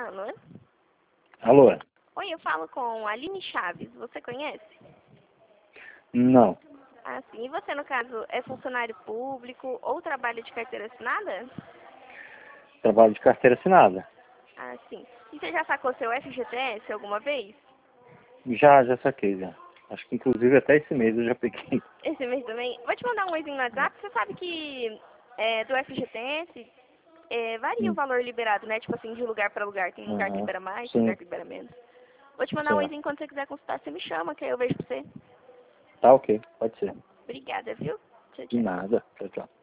Alô? Alô? Oi, eu falo com a Aline Chaves. Você conhece? Não. Ah, sim. E você, no caso, é funcionário público ou trabalha de carteira assinada? Trabalho de carteira assinada. Ah, sim. E você já sacou seu FGTS alguma vez? Já saquei, já. Acho que inclusive até esse mês eu já peguei. Esse mês também? Vou te mandar um oizinho no WhatsApp. Você sabe que do FGTS varia o Hum. valor liberado, né? Tipo assim, de lugar para lugar. Tem lugar que Aham. libera mais, tem lugar Sim, que libera menos. Vou te mandar um certo. oizinho quando você quiser consultar. Você me chama, que aí eu vejo pra você. Tá ok, pode ser. Obrigada, viu? Tchau, De tchau. nada. Tchau, tchau.